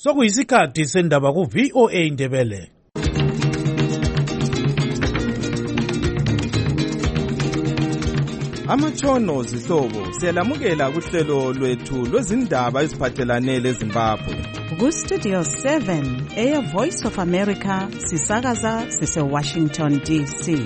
Sokuyisikhathi sendaba ku VOA Indebele. Amatshono zihlobo siyalamukela kuhlelo lwethu lwezindaba eziphathelane leZimbabwe. Ku Studio 7 Air Voice of America sisakaza sise Washington DC.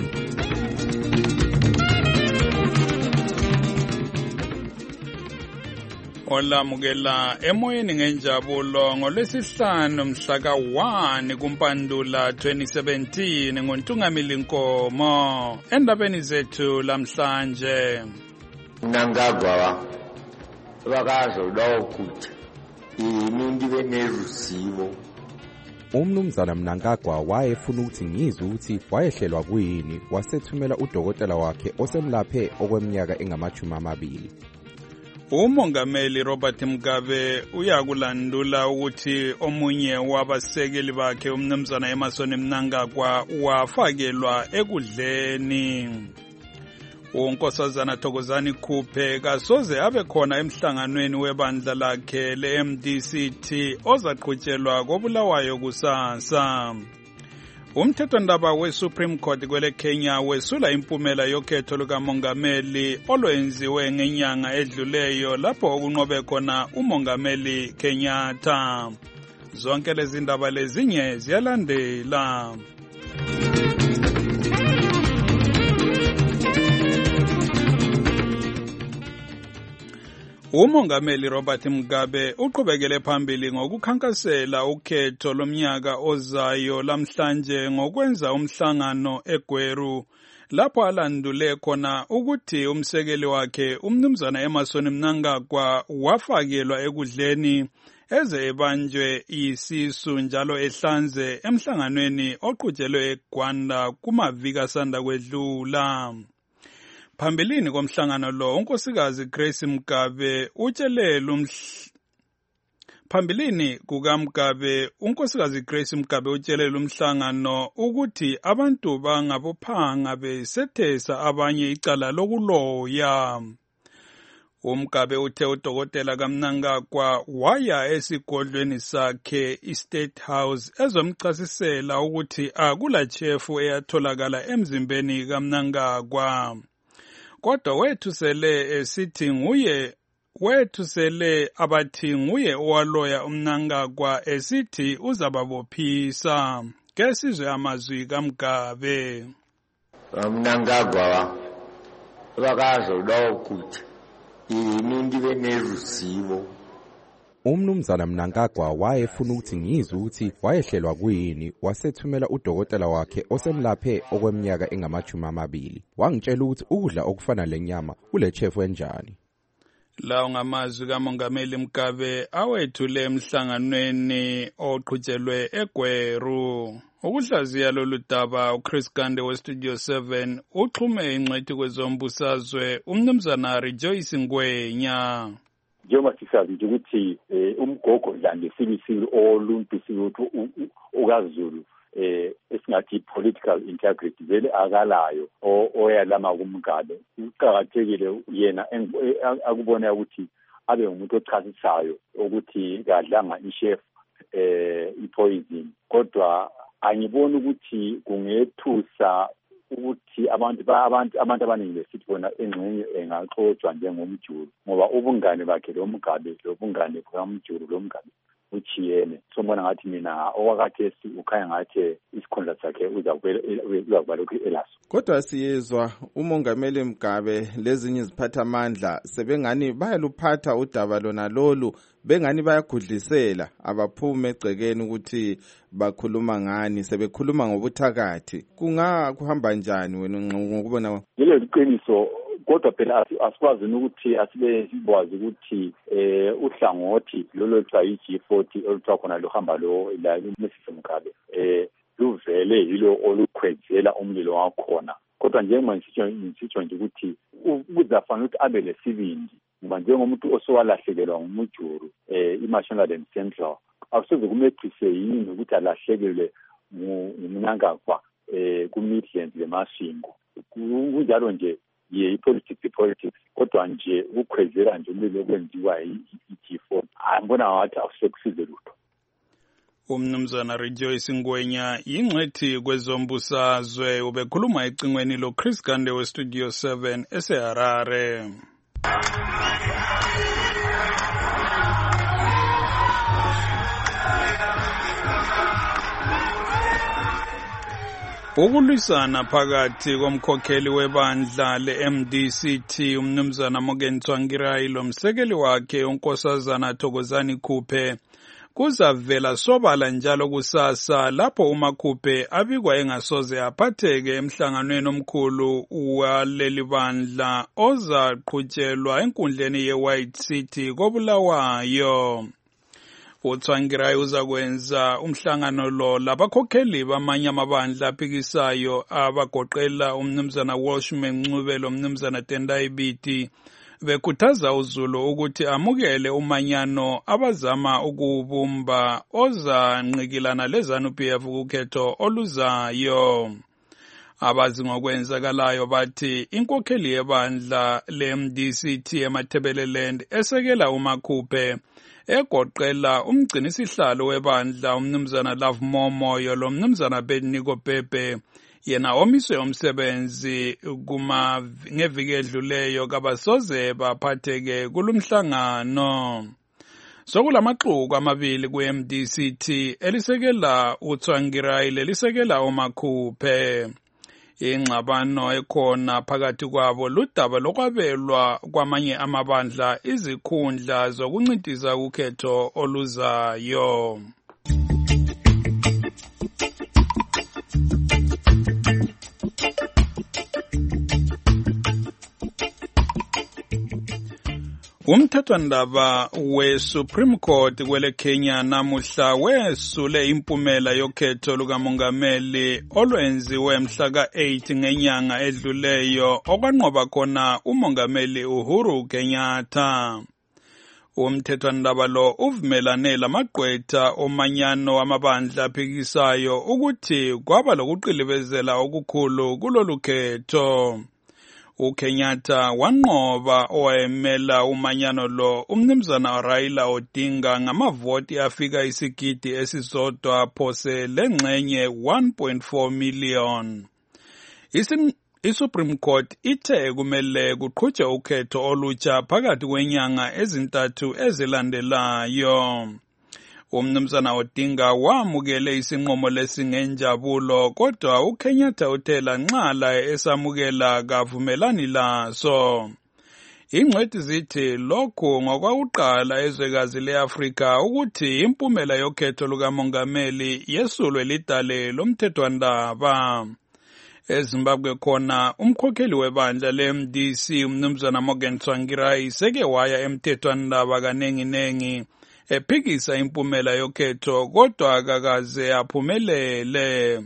Olamukela emoyeni ngenjabulo ngolwesihlanu mhla ka-1 kuMpandula 2017 ngoNtungamili Nkomo. Endabeni zethu lamhlanje, Mnangagwa bakazo lokuthi iningi benerusivo. Umnumzana Mnangagwa wayefuna ukuthi ngizwe ukuthi wayehlelwa kuyini, wasethumela udokotela wakhe osemlaphe okweminyaka engama-20. uMongameli Robert Mugabe uyakulandula ukuthi omunye wabasekeli bakhe umnumzana Emmerson Mnangagwa wafakelwa ekudleni. uNkosazana Thokozani Khuphe kasoze abe khona emhlanganweni webandla lakhe le-MDCT ozaqhutshelwa koBulawayo kusasa. Umthethwandaba we-Supreme Court kwele Kenya wesula impumela yokhetho lukamongameli olwenziwe ngenyanga edluleyo lapho okunqobe khona umongameli Kenyatta. Zonke lezi ndaba lezinye ziyalandela. uMongameli Robert Mugabe uqhubekele phambili ngokukhankasela ukhetho lomnyaka ozayo lamhlanje ngokwenza umhlangano eGweru lapho alandule khona ukuthi umsekeli wakhe umnumzana Emmerson Mnangagwa wafakelwa ekudleni eze ebanjwe isisu njalo ehlanze emhlanganweni oqhutshelwe eGwanda kumaviki asanda kwedlula. Phambilini komhlangano lo unkosikazi Grace Mugabe unkosikazi Grace Mugabe utshelele umhlangano ukuthi abantu bangabophanga besethesa abanye icala lokuloya. uMugabe uthe udokotela kaMnangagwa waya esigodlweni sakhe iState House ezomchasisela ukuthi akula chefu eyatholakala emzimbeni kaMnangagwa. Kodwa wethusele abathi nguye owaloya uMnangagwa esithi uzababophisa. Ke sizwe amazwi kaMugabe. Mnangagwa bakazo lokuthi iningi benerusivo. Umnumzana Mnangagwa wayefuna ukuthi ngizwe ukuthi wayehlelwa kuyini, wasethumela udokotela wakhe osemlaphe okweminyaka engama-20. Wangitshela ukuthi ukudla okufana lenyama kule chefu enjani. Lawo ngamazwi kaMongameli Mugabe awethule emhlanganweni oqhutshelwe eGweru. Ukuhlaziya lolu daba uChris Gande we-Studio 7 uxhume ingcwethi kwezombusazwe umnumzana Rejoice Ngwenya. Njengoba sisazi nje ukuthi umgogo dlande sibisile oluntu sikuthu ukaZulu esingathi political integrity vele akalayo oyalama kuMugabe. Uqhakathekile yena akubona ukuthi abe umuntu ochasisayo ukuthi kadlanga ichef ipoison, kodwa angiboni ukuthi kungethusa ukuthi abantu abaningi besithi bona engxenye engaxoxwa njengomjulu ngoba ubungane bakhe lo Mugabe lobungane bukaMjulu lo Mugabe uchiyene. Sombona ngathi mina okwakhathesi ukhanya ngathi isikhundla sakhe uzakuba lokhu elaso. Kodwa siyezwa uMongameli Mugabe lezinye iziphathamandla sebengani bayaluphatha udaba lona lolu, bengani bayagudlisela abaphume egcekeni ukuthi bakhuluma ngani, sebekhuluma ngobuthakathi. Kuhamba njani wena ngokubona? Lelo liqiniso, kodwa phela asikwazi ukuthi asibekwazi ukuthi uhlangothi lolo G40 oluthiwa khona luhamba lo la uMrs Mugabe luvele yilo olukhwezela umlilo wakhona. Kodwa njengoba ngisitsho nje ukuthi uzafana ukuthi abe lesibindi ngoba njengomuntu osowalahlekelwa ngumujuru iMashonaland Central akusoze kumethise yini ukuthi alahlekelwe ngumnangagwa ku-Midlands leMashingo. Kunjalo nje i-politics kodwa nje ukukhwezela nje umlilo okwenziwa i-G4 angibona ngathi akusekusize lutho. Umnumzana Rejoice Ngwenya yingcwethi kwezombusazwe ubekhuluma ecingweni lo Chris Gande we Studio 7 eseHarare. Ukulwisana phakathi komkhokheli webandla le-MDCT umnumzana Morgan Tsvangirai lomsekeli wakhe unkosazana Thokozani Khuphe kuzavela sobala njalo kusasa lapho uMakhuphe abikwa engasoze aphatheke emhlanganweni omkhulu waleli bandla ozaqhutshelwa enkundleni ye-White City koBulawayo. uTsvangirai uzakwenza umhlangano lo labakhokheli bamanye amabandla aphikisayo abagoqela umnumzana Walshman Ncube lomnumzana Tendai Biti bekhuthaza uZulu ukuthi amukele umanyano abazama ukubumba ozanqikilana leZANU-PF kukhetho oluzayo. Abazi ngokwenzakalayo bathi inkokheli yebandla le-MDCT eMathebeleland esekela uMakhuphe egoqela umgcinisihlalo webandla umnumzana Love Momoyo lomnumzana Beniko Pepe yena omiswe umsebenzi ngeviki edluleyo kabasoze baphatheke kulumhlangano. Sokulamaxuku amabili ku-MDCT elisekela uTsvangirai lelisekela uMakhuphe. Ingxabano ekhona phakathi kwabo ludaba lokwabelwa kwamanye amabandla izikhundla zokuncintiza ukhetho oluzayo. Umthethwandaba we-Supreme Court kwele Kenya namuhla wesule impumela yokhetho lukamongameli olwenziwe mhla ka-8 ngenyanga edluleyo okwanqoba khona umongameli Uhuru Kenyatta. Umthethwandaba lo uvumelane lamagqwetha omanyano wamabandla aphikisayo ukuthi kwaba lokuqilibezela okukhulu kulolu khetho. uKenyatta wanqoba owayemela umanyano lo umnumzana Raila Odinga ngamavoti afika isigidi esisodwa phose lengxenye 1.4 million. iSupreme Court ithe kumele kuqhutshwe ukhetho olutsha phakathi kwenyanga ezintathu ezilandelayo. Umnumzana Odinga wamukele isinqumo lesingenjabulo kodwa uKenyatta uthela nxala esamukela kavumelani laso. Ingcwethi zithi lokhu ngokwakuqala ezwekazi leAfrika ukuthi impumela yokhetho lukamongameli yesulwe lidale lomthethwandaba. eZimbabwe khona umkhokheli webandla le-MDC umnumzana Morgan Tsvangirai seke waya emthethwandaba kanenginengi ephikisa impumela yokhetho kodwa akakaze aphumelele.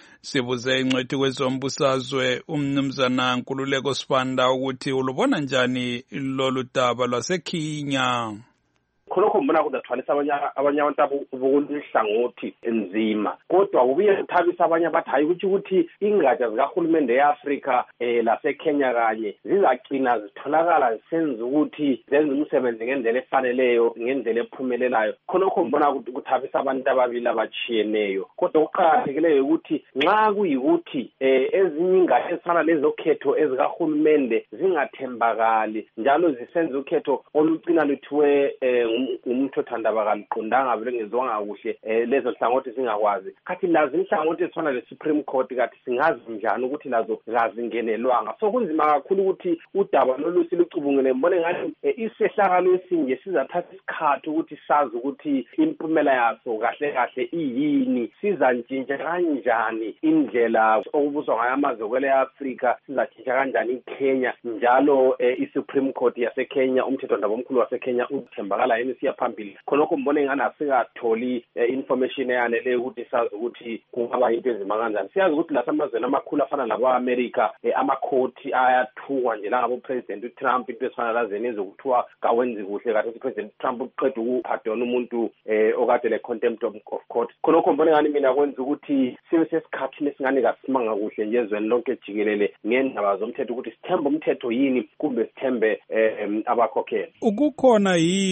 Sibuze ingcwethi kwezombusazwe umnumzana Nkululeko Sibanda ukuthi ulubona njani lolu daba lwaseKenya. khonokho mbona kuzathwalisa abanye abantu bokuhlangothi enzima kodwa kubuye kuthabisa abanye abathi hayi ukuthi ingatsha zikahulumende eAfrika laseKenya kanye zizagcina zitholakala zisenza ukuthi zenze umsebenzi ngendlela efaneleyo ngendlela ephumelelayo. Khonokho mbona kuthabisa abantu ababili abachiyeneyo kodwa ukuqhakathekileyo ukuthi nxa kuyikuthi ezinye ingatsha ezifana lezokhetho ezikahulumende zingathembakali njalo zisenza ukhetho olucina luthiwe umthethwandaba kaliqondanga belengezwanga kuhle lezo hlangothi zingakwazi kathi lazi inhlangothi ezifana le-Supreme Court kathi singazi njani ukuthi lazo zazingenelwanga. So kunzima kakhulu ukuthi udaba lolu silucubungule mbone ngathi isehlakalo esinje sizathatha isikhathi ukuthi sazi ukuthi impumela yaso kahle kahle iyini, sizantshintsha kanjani indlela okubuswa ngayo amazwe kwele Afrika, sizatshintsha kanjani iKenya njalo i-Supreme Court yaseKenya umthethwandaba omkhulu waseKenya uthembakala yini siya phambili. Khonokho mbone ngani asikatholi information eyanele ukuthi sazi ukuthi kungaba into ezima kanjani. Siyazi ukuthi lasamazweni amakhulu afana labo-America amakhoti ayathukwa nje langabo President uTrump into ezifana lazeni ezokuthiwa kawenzi kuhle kathi uPresident Trump uqeda ukupardona umuntu okade le contempt of court. Khonokho mbone ngani mina kwenza ukuthi sibe sesikhathini esingane kasimanga kuhle nje ezweni lonke jikelele ngendaba zomthetho ukuthi sithembe umthetho yini kumbe sithembe abakhokheli. Ukukhona yini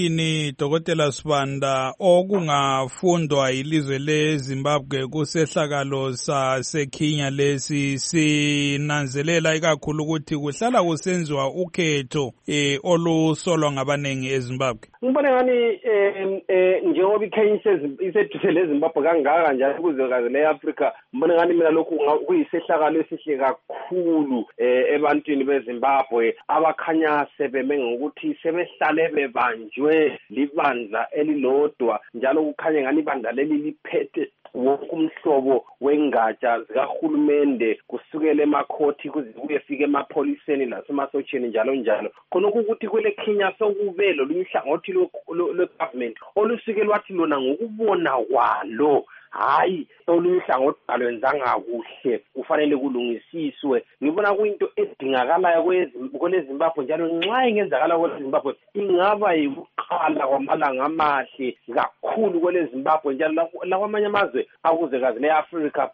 yini Dr. Sibanda okungafundwa ilizwe leZimbabwe kusehlakalo saseKenya lesi sinanzelela ikakhulu ukuthi kuhlala kusenziwa ukhetho olusolwa ngabanengi eZimbabwe? Ngibona ngani njengoba iKenya iseduse leZimbabwe kangaka njalo kuzwekazi leAfrika, ngibona ngani mina lokhu kuyisehlakalo esihle kakhulu ebantwini beZimbabwe abakhanya sebeme ngokuthi sebehlale bebanjwe libandla elilodwa, njalo kukhanya ngani ibandla leli liphethe wonke umhlobo wengatsha zikahulumende kusukela emakhothi kuze kuyefika emapholiseni nasemasotsheni njalo njalo. Khonokho ukuthi kwele Kenya sokube lolunye uhlangothi lwe-government olusuke lwathi lona ngokubona kwalo hayi olunye uhlangothi alwenzanga kuhle kufanele kulungisiswe. Ngibona kuyinto edingakalayo kweleZimbabwe, njalo nxa ingenzakala kweleZimbabwe ingaba yikuqala kwamalanga amahle kakhulu kweleZimbabwe njalo lakwamanye amazwe akuzwekazi leAfrika.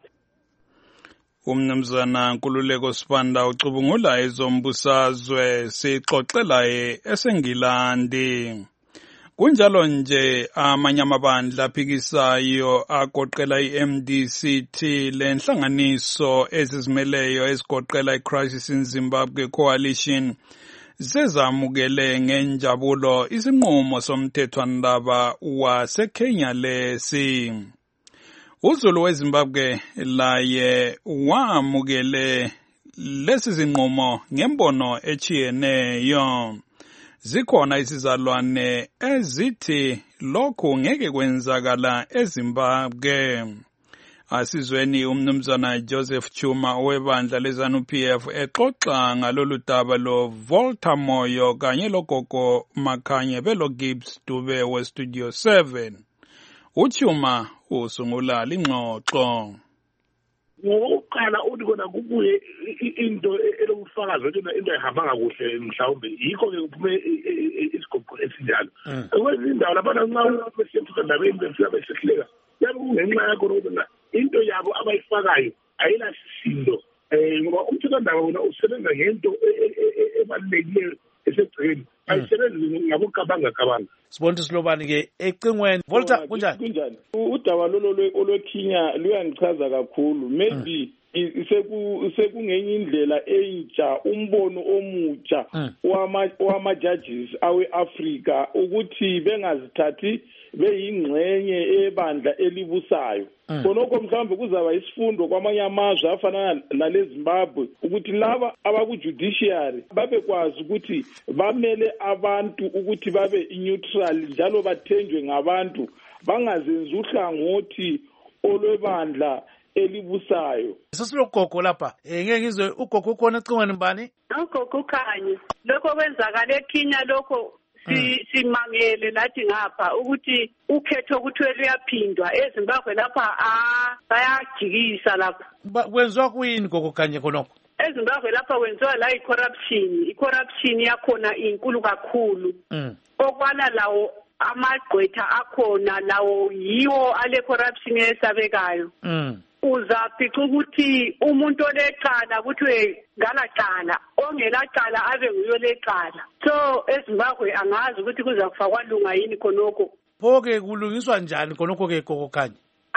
Umnumzana Nkululeko Sibanda ucubungula ezombusazwe sixoxela eseNgilandi. Kunjalo nje amanye amabandla aphikisayo agoqela iMDCT lenhlanganiso ezizimeleyo ezigoqela iCrisis in Zimbabwe Coalition sezamukele ngenjabulo isinqumo somthethwandaba waseKenya lesi. Uzulu weZimbabwe laye wamukele lesi zinqumo ngembono echiyeneyo. Zikhona isizalwane ezithi lokhu ngeke kwenzakala eZimbabwe. Asizweni umnumzana Joseph Chuma owebandla leZANU-PF exoxa ngalolu daba lo Volta Moyo kanye logogo Makhanye belo Gibbs Dube weStudio 7. Uchuma usungula lingxoxo. Ngokuqala uthi kona kubuye into elokufakaza ukuthi into ehambanga kuhle mhlawumbe yikho ke kuphume isigogo esinjalo. Kwezindawo labantu nxa besethuka endabeni befika besehleka yabe kungenxa yakho ukuthi into yabo abayifakayo ayinasindo ngoba umthethwandaba wona usebenza ngento ebalulekileyo esegcekeni ayisebenzi ngabokabanga. Sibonke Silobani ke ecingweni Volta kunjani? Udaba olweKenya luyangichaza kakhulu. Maybe sekungenye indlela entsha umbono omutsha wama-judges awe-Afrika ukuthi bengazithathi beyingxenye ebandla elibusayo. Khonokho mhlawumbe kuzaba isifundo kwamanye amazwe afana naleZimbabwe ukuthi laba abaku-judiciary babekwazi ukuthi bamele abantu ukuthi babe neutral njalo bathenjwe ngabantu, bangazenzi uhlangothi olwebandla elibusayo. Sesilogogo lapha ngeke ngizwe ugogo ukhona ecingweni mbani? Ugogo Khanye lokho kwenzakala eKenya lokho simangele lathi ngapha ukuthi ukhetho kuthiwe luyaphindwa eZimbabwe lapha bayajikisa lapha. Kwenziwa kuyini gogo Khanye khonokho? eZimbabwe lapha kwenziwa la i-corruption yakhona inkulu kakhulu. Okwana lawo amagqwetha akhona lawo yiwo ale corruption esabekayo. Uzafica ukuthi umuntu olecala kuthiwe ngalacala ongelacala abe nguyo lecala. So eZimbabwe angazi ukuthi kuzakufakwa lunga yini khonokho. Phoke kulungiswa njani khonokho ke gogo Khanye?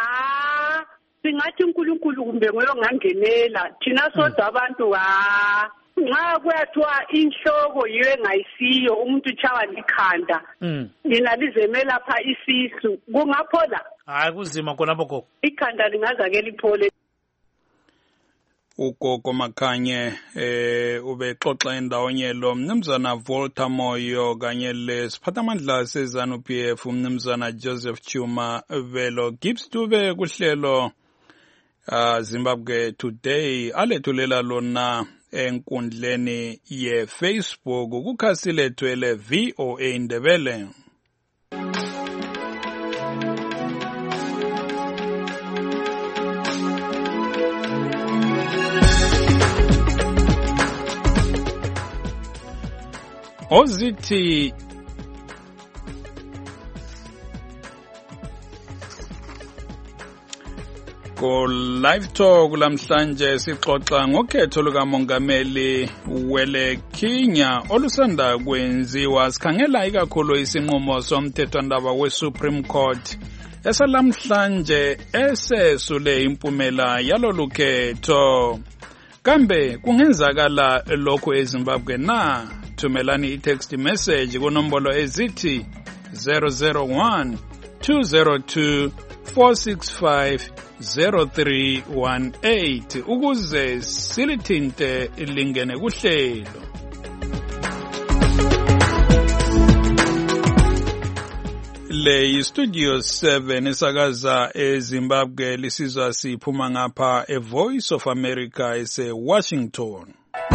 Singathi uNkulunkulu kumbe ngoyo ngangenela thina sodwa abantu nxa kuyathiwa inhloko yiyo engayisiyo umuntu uchawa likhanda lina lizemela pha isisu kungaphola. Hayi kuzima khonapho gogo. Ikhanda lingaza ke liphole. Ugogo Makhanye ubexoxa endawonye lo mnumzana Volta Moyo kanye lesiphathamandla seZANU-PF umnumzana Joseph Chuma velo Gibbs Dube kuhlelo Zimbabwe Today alethulela lona enkundleni ye-Facebook kukhasi lethu ele VOA Ndebele. Ozithi Ko live talk lamhlanje sixoxa ngokhetho lukamongameli wele Kenya olusanda kwenziwa sikhangela ikakhulu isinqumo somthethwandaba weSupreme Court esalamhlanje esesule impumela yalolu khetho. Kambe kungenzakala lokho eZimbabwe na? Thumelani i-text message kunombolo ezithi 001 202 465 0318 ukuze silithinte lingene kuhlelo. Le Studio 7 esakaza eZimbabwe lisizwa siphuma ngapha eVoice of America eseWashington.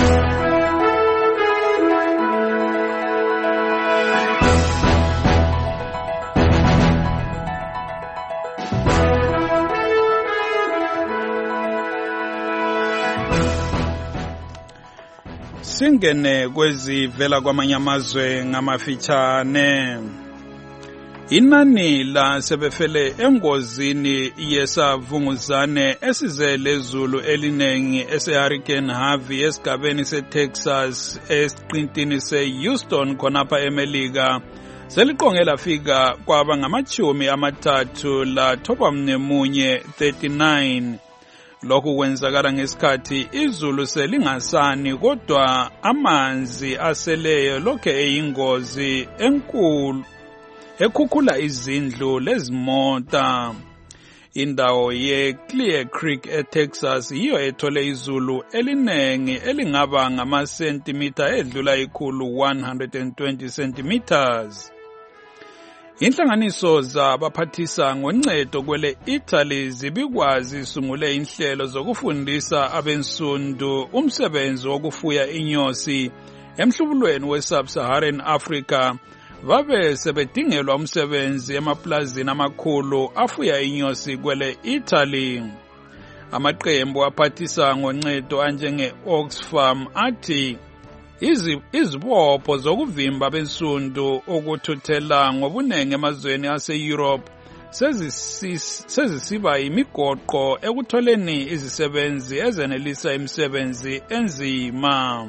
Singene kwezivela kwamanye amazwe ngamafitshane. Inani la sebefele engozini yesavunguzane esize lezulu elinengi ese-Hurricane Harvey esigabeni se-Texas esiqintini se-Houston khonapha eMelika seliqonge lafika kwaba ngamachumi amathathu la thoba mnemunye 39. Lokhu kwenzakala ngesikhathi izulu selingasani kodwa amanzi aseleyo lokho eyingozi enkulu ekhukhula izindlu lezimota. Indawo ye-Clear Creek eTexas yiyo ethole izulu elinengi elingaba ngamasentimitha edlula ikhulu 120 centimeters. Inhlanganiso zabaphathisa ngoncedo kwele Italy zibikwazi sungule inhlelo zokufundisa abensundu umsebenzi wokufuya inyosi emhlubulweni we-Sub-Saharan Africa. Babe sebedingelwa umsebenzi emaplazini amakhulu afuya inyosi kwele Italy. Amaqembu aphathisa ngoncedo anjenge Oxfam athi izibopho zokuvimba bensundu ukuthuthela ngobunenge emazweni ase-Europe sezisiba imigoqo ekutholeni izisebenzi ezenelisa imisebenzi enzima.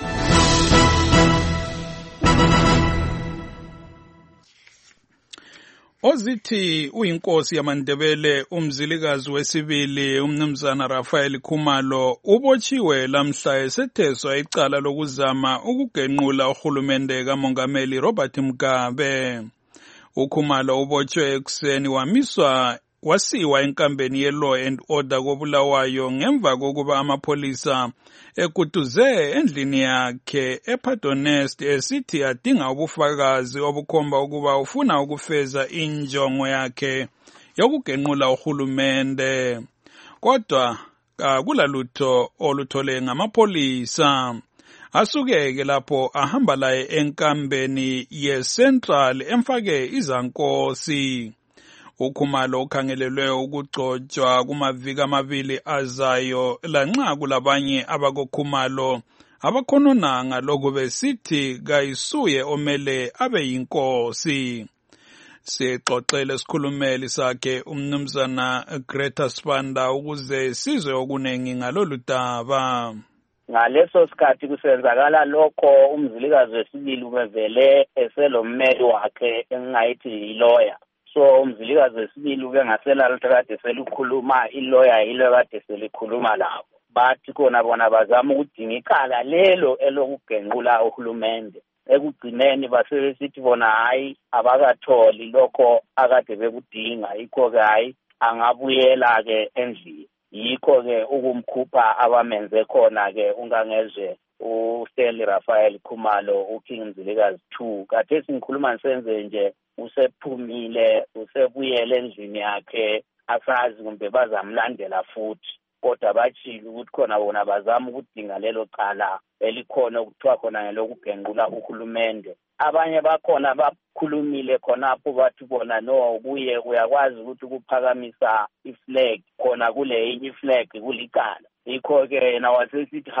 Ozithi uyinkosi yamaNdebele umzilikazi wesibili umnumzana Raphael Khumalo ubotshiwe lamhla esetheswa icala lokuzama ukugenqula uhulumende kamongameli Robert Mugabe. UKhumalo ubotshwe ekuseni wasiwa enkambeni ye-Law and Order koBulawayo ngemva kokuba amapolisa ekutuze endlini yakhe ePaternoster esithi adinga ubufakazi obukhomba ukuba ufuna ukufeza injongo yakhe yokugenqula uhulumende. Kodwa akulalutho oluthole ngamapolisa. Asukeke lapho ahamba laye enkambeni ye-Central emfake izankosi. UKhumalo ukhangelelwe ukugcotshwa kumaviki amabili azayo lanxa kulabanye abakoKhumalo abakhononanga lokhu besithi kayisuye omele abe yinkosi. Sixoxele isikhulumeli sakhe umnumzana Greta Spanda ukuze sizwe okunengi ngalolu daba. Ngaleso sikhathi kusenzakala lokho umzilikazi wesibili ubevele eselommeli wakhe engayithi yi-lawyer. So umzilikazi wesibili ubengasela kade selikhuluma i-lawyer yilo kade selikhuluma labo. Bathi khona bona bazama ukudinga icala lelo elokugenqula uhulumende. Ekugcineni basebesithi bona hayi abakatholi lokho akade bekudinga yikho ke hayi angabuyela ke endlini. Yikho ke ukumkhupha abamenze khona ke ungangezwe uSteli Raphael Khumalo uKing Mzilikazi 2 kade singikhuluma ngisenze nje usephumile usebuyele endlini yakhe asazi kumbe bazamlandela futhi kodwa bachile ukuthi khona bona bazama ukudinga lelo cala elikhona ukuthiwa khona ngelokugenqula uhulumende. Abanye bakhona bakhulumile khonapho bathi bona no kuye uyakwazi ukuthi kuphakamisa iflag khona kule enye iflag kulicala. Yikho ke yena wasesithi hawo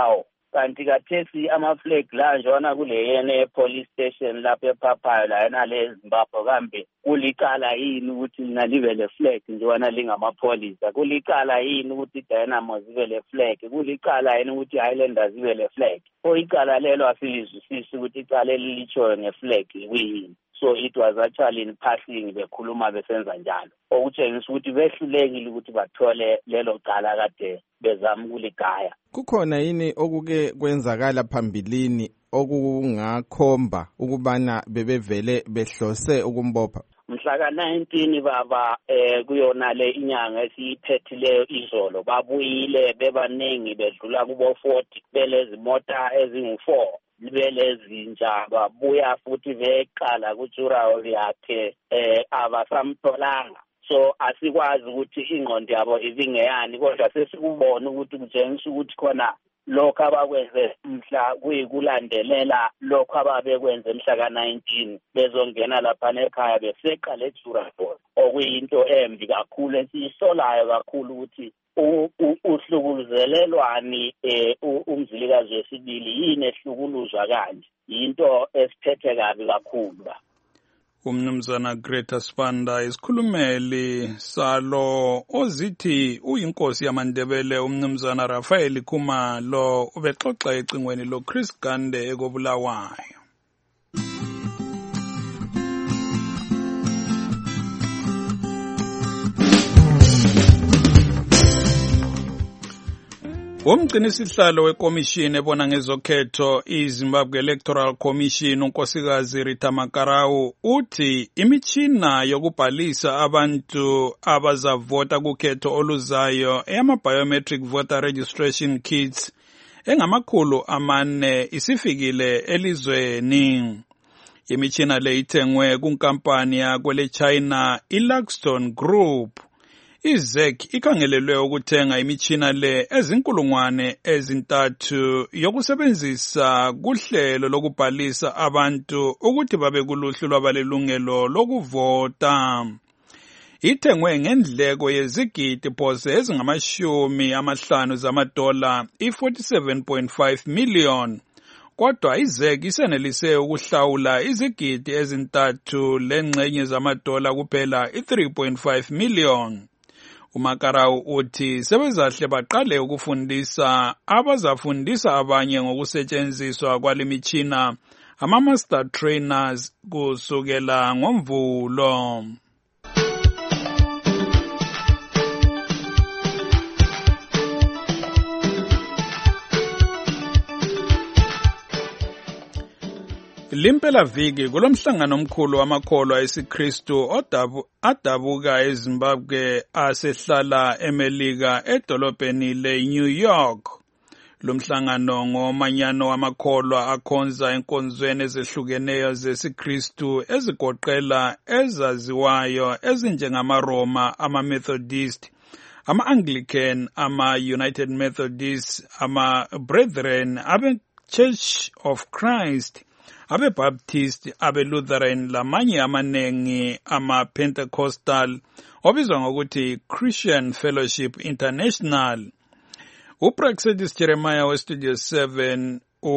kanti kathesi ama-flag la njona kule yene police station lapho ePhapayo la yena le Zimbabwe kambe kulicala yini ukuthi lina libe le flag njona lingamapholisa kulicala yini ukuthi Dynamo zibe le flag kulicala yini ukuthi Highlanders zibe le flag icala lelo asilizwisisi ukuthi icala lelitshoyo ngeflag kuyini. So it was actually in passing bekhuluma besenza njalo okutshengisa ukuthi behlulekile ukuthi bathole lelo cala kade bezama ukuligaya. Kukhona yini okuke kwenzakala phambilini okungakhomba ukubana bebevele behlose ukumbopha? Mhla ka-19 baba kuyona le inyanga esiyiphethileyo izolo babuyile bebaningi bedlula kubo 40 belezi mota ezingu4 belezinja babuya futhi beqala kuJurawo yakhe abasamtholanga. So asikwazi ukuthi ingqondo yabo ibingeyani kodwa sesikubona ukuthi kutshengisa ukuthi khona lokho abakwenze mhla kuyikulandelela lokho ababekwenze mhla ka-19 bezongena lapha ekhaya beseqala eJurawo okuyinto embi kakhulu esiyisolayo kakhulu ukuthi uhlukuluzelelwani umzilikazi wesibili yini ehlukuluzwa kanje yinto esiphethe kabi kakhulu. Umnumzana Greta Spanda isikhulumeli salo ozithi uyinkosi yamaNdebele umnumzana Rafael Khumalo ubexoxa ecingweni lo Chris Gande ekobulawayo. Umgcinisihlalo wekomishini ebona ngezokhetho iZimbabwe Electoral Commission unkosikazi Rita Makarau uthi imitshina yokubhalisa abantu abazavota kukhetho oluzayo eyama-biometric voter registration kits engama400 isifikile elizweni. Imitshina le ithengwe kunkampani yakwele China iLuxton Group. IZEC ikhangelelwe ukuthenga imitshina le ezinkulungwane ezintathu yokusebenzisa kuhlelo lokubhalisa abantu ukuthi babe kuluhlu lwabalelungelo lokuvota. Ithengwe ngendleko yezigidi phose ezingama50 zamadola i47.5 million. Kodwa iZEC isenelise ukuhlawula izigidi ezintathu lengxenye zamadola kuphela i3.5 million. uMakarau uthi sebezahle baqale ukufundisa abazafundisa abanye ngokusetshenziswa kwalemitshina ama-master trainers kusukela ngoMvulo. Limpela viki kulomhlangano omkhulu wamakholwa esiKristu adabuka eZimbabwe asehlala eMelika edolobheni leNew York. Lomhlangano ngomanyano wamakholwa akhonza enkonzweni ezehlukeneyo zesiKristu ezigoqela ezaziwayo ezinjengamaroma, ama-Methodist, ama-Anglican, ama-United Methodist, ama-Brethren, abe-Church of Christ, abe-Baptist, abe-Lutheran lamanye amanengi ama-Pentecostal obizwa ngokuthi Christian Fellowship International. uPraxedis Jeremiah weStudio 7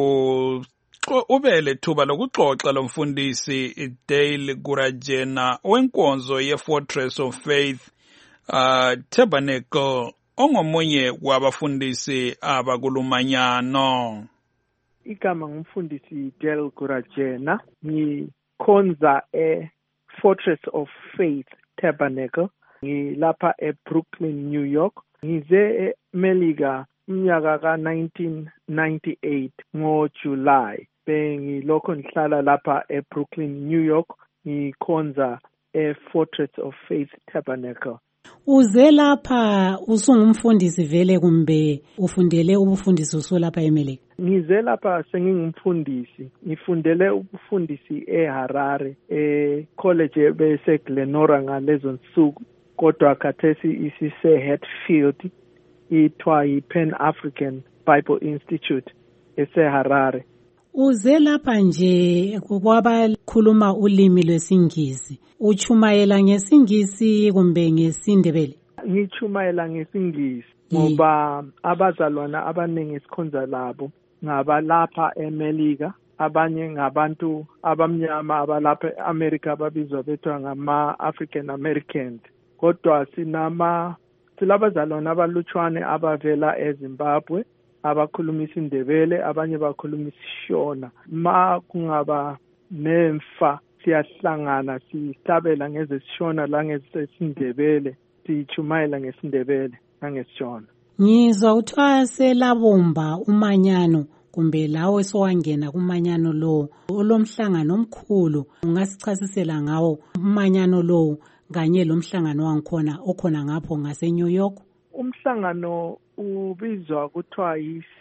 ubele thuba lokuxoxa lomfundisi Dale Gurajena wenkonzo ye-Fortress of Faith Tabernacle ongomunye wabafundisi abakulumanyano. Igama ngumfundisi Dale Gurajena, ngikhonza Fortress of Faith Tabernacle, ngilapha eBrooklyn, New York. Ngize eMelika umnyaka ka-1998 ngoJuly. Bengilokho ngihlala lapha eBrooklyn, New York, ngikhonza eFortress of Faith Tabernacle. Uze lapha usungumfundisi vele kumbe ufundele ubufundisi usolapha eMelika? Ngize lapha sengingumfundisi. Ngifundele ubufundisi eHarare, college beseGlenora ngalezo nsuku, kodwa khathesi isise-Hatfield, ithiwa yi-Pan African Bible Institute eseHarare. Uze lapha nje kwabakhuluma ulimi lwesingisi, uchumayela ngesingisi kumbe ngesindebele? Ngichumayela ngesingisi ngoba abazalwana abaningi sikhonza labo ngabalapha eMelika, abanye ngabantu abamnyama abalapha eAmerica ababizwa bethiwa ngama-African Americans. Kodwa silabazalwane abalutshwane abavela eZimbabwe abakhuluma isiNdebele, abanye bakhuluma isiShona. Ma kungaba nemfa siyahlangana sihlabela ngezesishona langezesiNdebele, sichumayela ngesiNdebele nangesishona. Ngizwa uthiwa selabomba umanyano kumbe lawo sowangena kumanyano lo olomhlangano omkhulu, ungasichasisela ngawo umanyano lo kanye lomhlangano wangikhona okhona ngapho ngase New York? Umhlangano ubizwa kuthiwa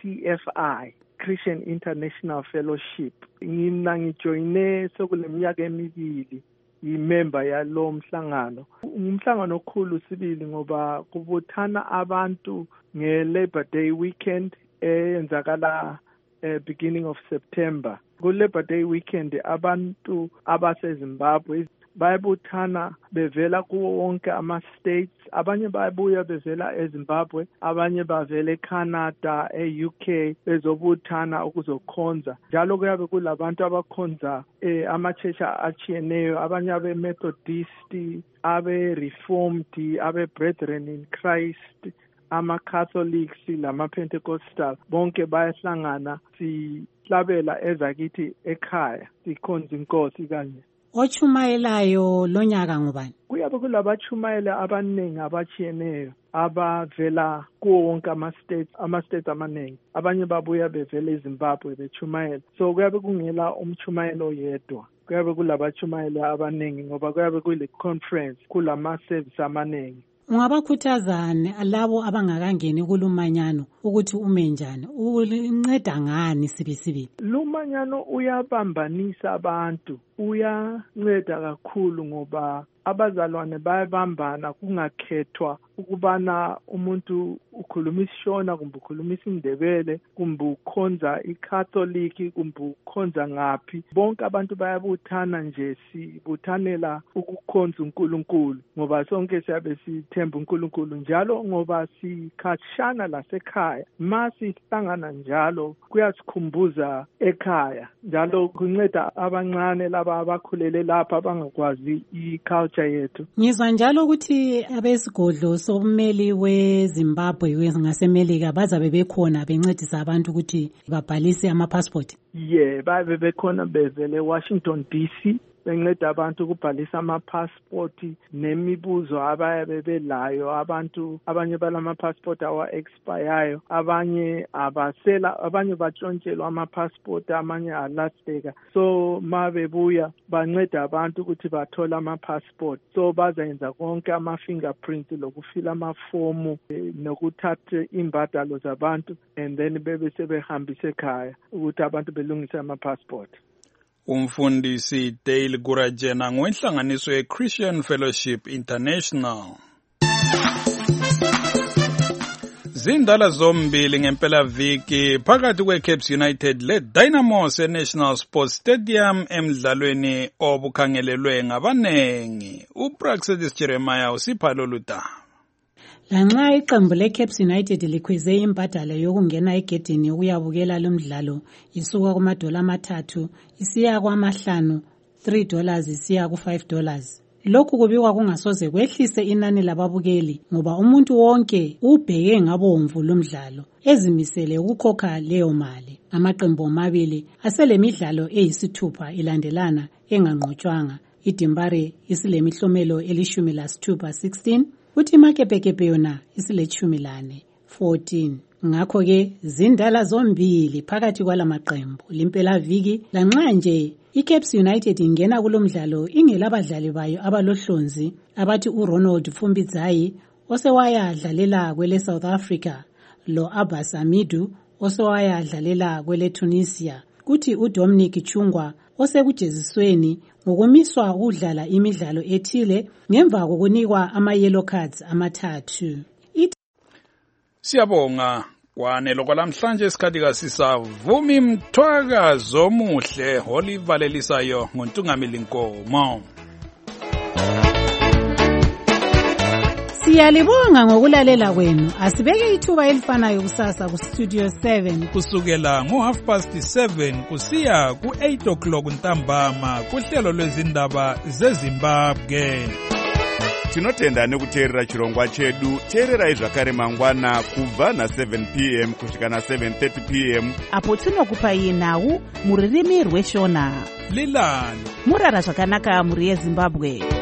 yi-CFI, Christian International Fellowship. Mina ngijoyine sokuleminyaka emibili yimember yalo mhlangano. Umhlangano okhulu sibili ngoba kubuthana abantu nge-Labor Day weekend eyenzakala beginning of September. Ku-Labor Day weekend abantu abaseZimbabwe bayabuthana bevela kuwo wonke ama-states. Abanye bayabuya bevela eZimbabwe, abanye bavela eCanada, e-UK bezobuthana ukuzokhonza. Njalo kuyabe kulabantu abakhonza ama-church achiyeneyo, abanye abe-Methodist, abe-Reformed, abe-Brethren in Christ, ama-Catholics lama-Pentecostal. Bonke bayahlangana sihlabela ezakithi ekhaya, sikhonza inkosi kanje. Ochumayelayo lonyaka ngubani? Kuyabe kulabachumayela abaningi abachiyeneyo abavela kuwo wonke ama-states amaningi. Abanye babuya bevela eZimbabwe bechumayela. So kuyabe kungela umchumayelo yedwa. Kuyabe kulabachumayela abaningi ngoba kuyabe kule conference kulama-service amaningi. Ungabakhuthazani labo abangakangeni kulumanyano ukuthi ume njani? Unceda ngani sibisibi? Lumanyano uyabambanisa abantu, uyanceda kakhulu ngoba abazalwane bayabambana kungakhethwa ukubana umuntu ukhuluma isiShona kumbe ukhuluma isiNdebele kumbe ukhonza iCatholic kumbe ukhonza ngaphi. Bonke abantu bayabuthana nje, sibuthanela ukukhonza uNkulunkulu ngoba sonke siyabe sithemba uNkulunkulu njalo ngoba sikhatshana lasekhaya. Ma sihlangana njalo kuyasikhumbuza ekhaya, njalo kunceda abancane laba abakhulele lapha abangakwazi iculture yethu. Ngizwa njalo ukuthi abesigodlo sommeli weZimbabwe ngaseMelika bazabe bekhona bencedisa abantu ukuthi babhalise ama-passport. Babe bekhona bevele Washington DC benceda abantu ukubhalisa ama-passport nemibuzo abayabe belayo. Abantu abanye balama-passport awa-expireyo, abanye abasela, abanye batshontshelwa ama-passport, amanye alahleka. So ma bebuya banceda abantu ukuthi bathole ama-passport. So bazayenza konke ama-fingerprints lokufila amafomu nokuthatha imbadalo zabantu and then bebe sebehambisa ekhaya ukuthi abantu belungise ama-passport. Umfundisi Dale Gurajena ngwenhlanganiso ye-Christian Fellowship International. Zindala zombili ngempela viki phakathi kweCaps United leDynamo eNational Sports Stadium emidlalweni obukhangelelwe ngabanengi. uPraxedis Jeremiah usipha lolu daba. Lanxa iqembu leCaps United likhweze imbadalo yokungena egedini ukuyabukela lo mdlalo isuka $3 isiya kwama5, $3 isiya ku$5. Lokhu kubikwa kungasoze kwehlise inani lababukeli ngoba umuntu wonke ubheke ngabomvu lo mdlalo ezimisele ukukhokha leyo mali. Amaqembu amabili aselemidlalo eyisithupha ilandelana enganqotshwanga. iDimbare isilemihlomelo eli-16, uthi Makepekepe yona isile-14. Ngakho ke zindala zombili phakathi kwalamaqembu limpela viki. Lanxa nje iCaps United ingena kulomdlalo ingelabadlali bayo abalohlonzi abathi uRonald Fumbidzayi osewayadlalela kwele South Africa, lo Abbas Amidu osewayadlalela kwele Tunisia, kuthi uDominic Chungwa osekujezisweni ngokumiswa ukudlala imidlalo ethile ngemva kokunikwa ama-yellow cards amathathu. Siyabonga kwanelo kwalamhlanje isikhathi kasisavumi mthwakazo omuhle olivalelisayo ngoNtungamili Nkomo. Siyalibonga ngokulalela kwenu. Asibeke ithuba elifanayo kusasa ku Studio 7 kusukela ngo7:30 kusiya ku8 o'clock ntambama kuhlelo lwezindaba zeZimbabwe. Tinotenda nekuteerera chirongwa chedu. Teererai zvakare mangwana kubva na7 p.m. kusvika na7:30 p.m. apo tinokupai nhau muririmi rweshona. Lilani murara zvakanaka muri yeZimbabwe.